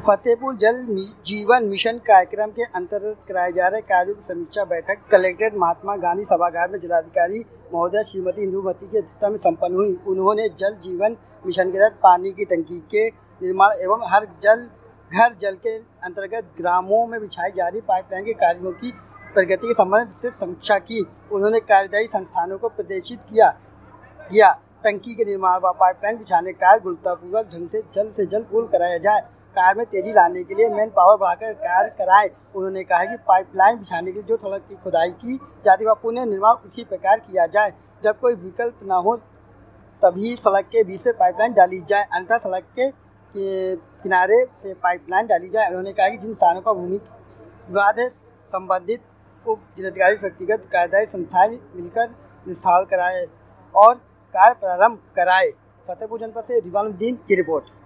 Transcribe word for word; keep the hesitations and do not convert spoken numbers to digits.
फतेहपुर जल मि- जीवन मिशन कार्यक्रम के अंतर्गत कराए जा रहे कार्यों की समीक्षा बैठक कलेक्ट्रेट महात्मा गांधी सभागार में जिलाधिकारी महोदय श्रीमती इंदुमती की अध्यक्षता में संपन्न हुई। उन्होंने जल जीवन मिशन के तहत पानी की टंकी के निर्माण एवं हर जल घर जल के अंतर्गत ग्रामों में बिछाई जा रही पाइपलाइन के कार्यों की प्रगति के संबंध में समीक्षा की। उन्होंने कार्यदायी संस्थानों को प्रदर्शित किया किया टंकी के निर्माण व पाइपलाइन बिछाने का कार्य गुणवत्तापूर्वक ढंग से जल्द से जल्द पूर्ण कराया जाए। कार्य में तेजी लाने के लिए मैन पावर बढ़ाकर कार्य कराएं। उन्होंने कहा कि पाइपलाइन बिछाने के लिए जो सड़क की खुदाई की जाती है वह पुनः निर्माण उसी प्रकार किया जाए। जब कोई विकल्प न हो तभी सड़क के बीच से पाइपलाइन डाली जाए, अन्यथा सड़क के किनारे से पाइपलाइन डाली जाए। उन्होंने कहा कि जिन स्थानों पर भूमि विवाद है संबंधित उप जिलाधिकारी व्यक्तिगत कार्यदायी संस्थाएं मिलकर निस्तारण कराए और कार्य प्रारंभ कराए। फतेहपुर जनपद से रिजवानुद्दीन की रिपोर्ट।